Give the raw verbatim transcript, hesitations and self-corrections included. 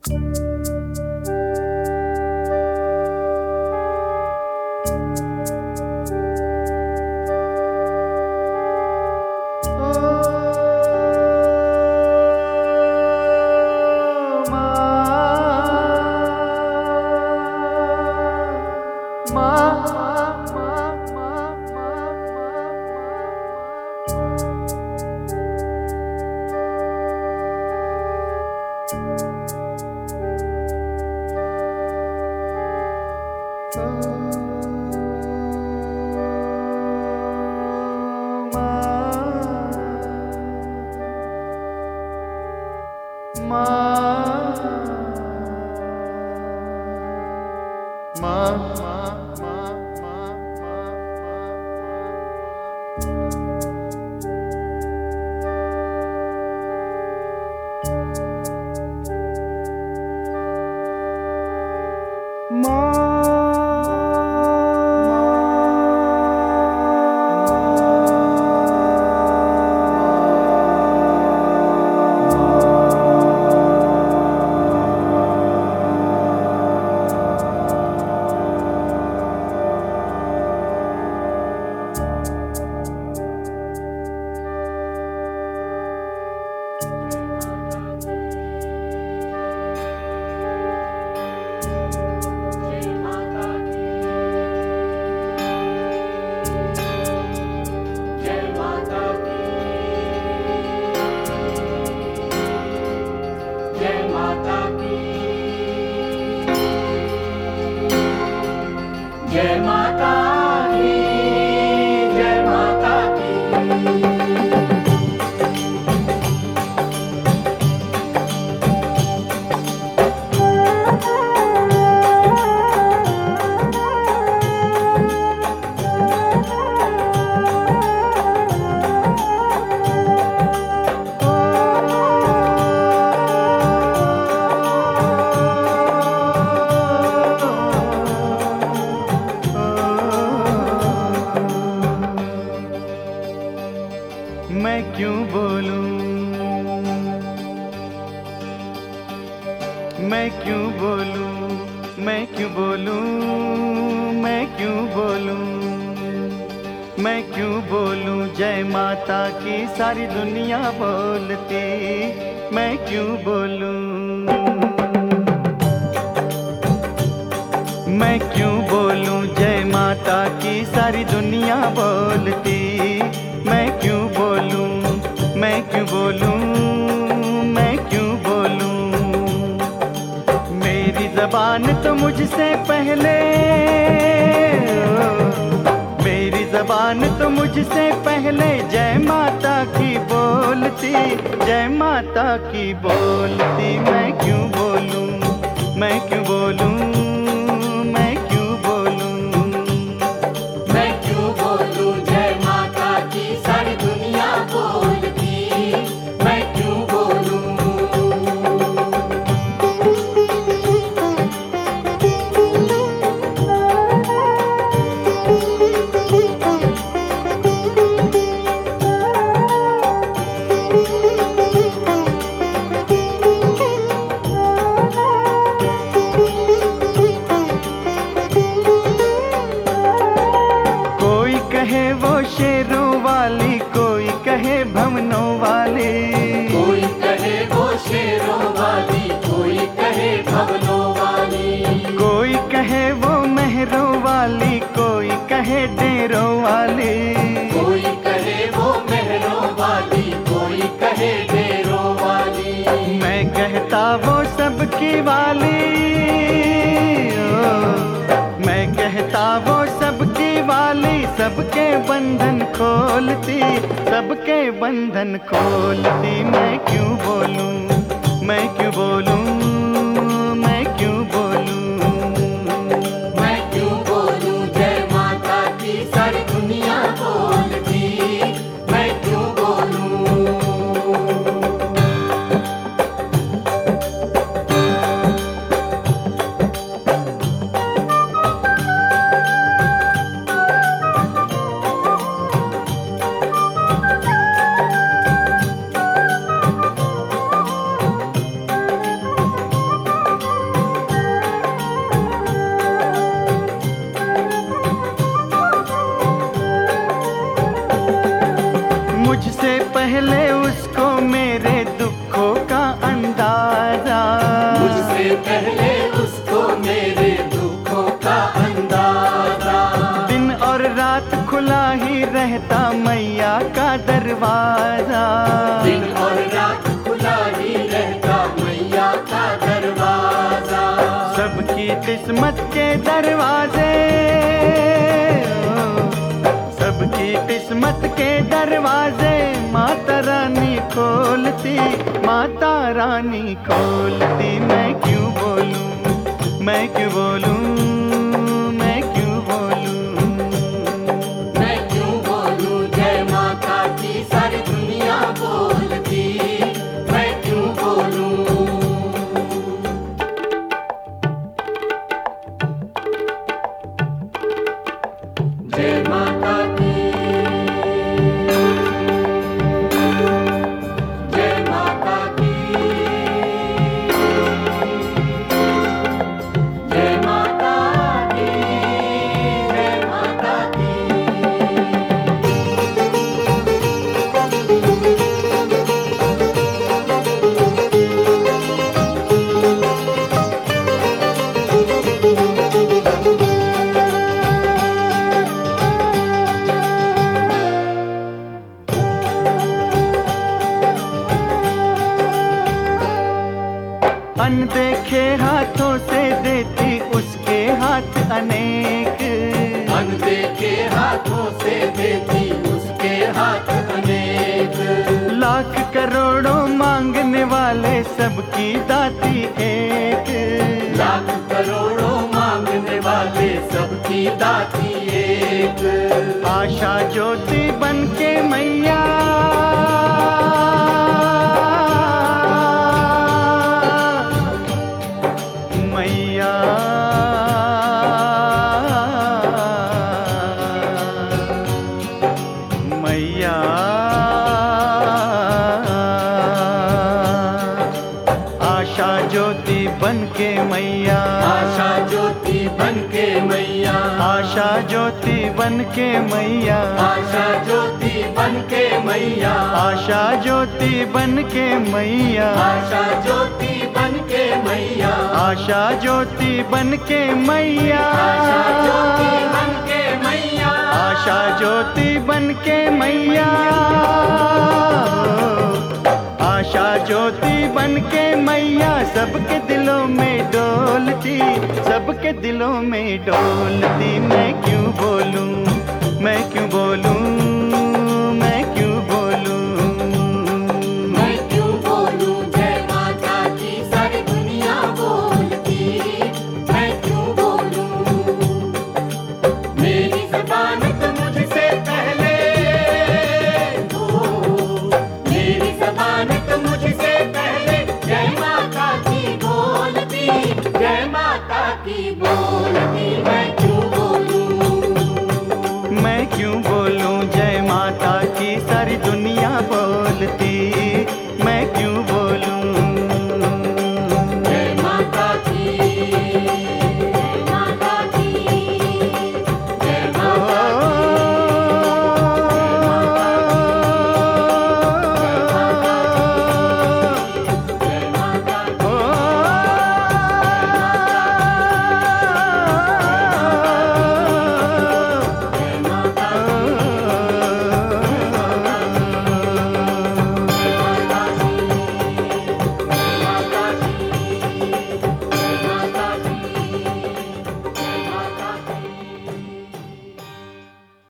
मैं क्यों बोलूं, मैं क्यों बोलूं, मैं क्यों बोलूं, मैं क्यों बोलूं, मैं क्यों बोलूं जय माता की सारी दुनिया बोलती, मैं क्यों बोलूं, मैं क्यों बोलूं जय माता की सारी दुनिया बोलती, मैं क्यों बोलूं, मैं क्यों बोलूं, मैं क्यों बोलूं, मेरी ज़बान तो मुझसे पहले, मेरी ज़बान तो मुझसे पहले जय माता की बोलती, जय माता की बोलती, मैं क्यों बोलूं, मैं क्यों बोलूं, मैं क्यों बोलूं, मैं क्यों बोलूं जय माता की सारी दुनिया बोलती, मैं क्यों बोलूं। कहे वो शेरों वाली, कोई कहे भवनों वाली, कोई कहे वो शेरों वाली, कोई कहे भवनों वाली, कोई कहे वो मेहरों वाली, कोई कहे डेरों वाली, कोई कहे वो मेहरों वाली, कोई कहे डेरों वाली, मैं कहता वो सबकी वाली, ओ, मैं कहता वो सबकी वाली, सबके बंधन खोलती, सबके बंधन खोलती, मैं क्यों बोलूं, मैं क्यों बोलूं, मैं क्यों बोलूं, मैं क्यों बोलूं जय माता की सारी दुनिया बोलती, मैं क्यों बोलूं। पहले उसको मेरे दुखों का अंदाजा, मुझसे पहले उसको मेरे दुखों का अंदाजा। दिन और रात खुला ही रहता मैया का दरवाजा, दिन और रात खुला ही रहता मैया का दरवाजा। सबकी किस्मत के दरवाजे, सबकी किस्मत के दरवाजे माता रानी खोलती, माता रानी खोलती। मैं क्यों बोलूं, मैं क्यों बोलूं, मैं क्यों बोलूं, मैं क्यों बोलूं जय माता की सारी दुनिया बोलती, मैं क्यों बोलूं। जय माता की, जय माता की, जय माता की, जय माता की। अनदेखे हाथों से देती उसके हाथ अनेक, अनदेखे हाथों से देती उसके हाथ अनेक। लाख करोड़ों मांगने वाले सबकी दाती एक, लाख करोड़ों मांगने वाले सबकी दाती एक। आशा ज्योति बन के मैया, मैया मैया आशा ज्योति बन के मैया, आशा ज्योति बन के मैया, आशा ज्योति बन के मैया, आशा ज्योति बन के मैया, आशा ज्योति बन के मैया, आशा ज्योति बन के मैया, आशा ज्योति बन के मैया, आशा ज्योति बन के मैया, आशा ज्योति बन के मैया, आशा ज्योति बन के मैया सबके दिलों में डोलती, सबके दिलों में डोलती। मैं क्यों बोलूं, मैं क्यों बोलूं, मैं क्यों बोलूं, मैं क्यों बोलूं जय माता की सारी दुनिया बोलती, मैं क्यों बोलूं। मेरी ज़बान तो मुझसे पहले, ओ मेरी ज़बान तो मुझसे पहले जय माता की बोलती, जय माता की बोलती।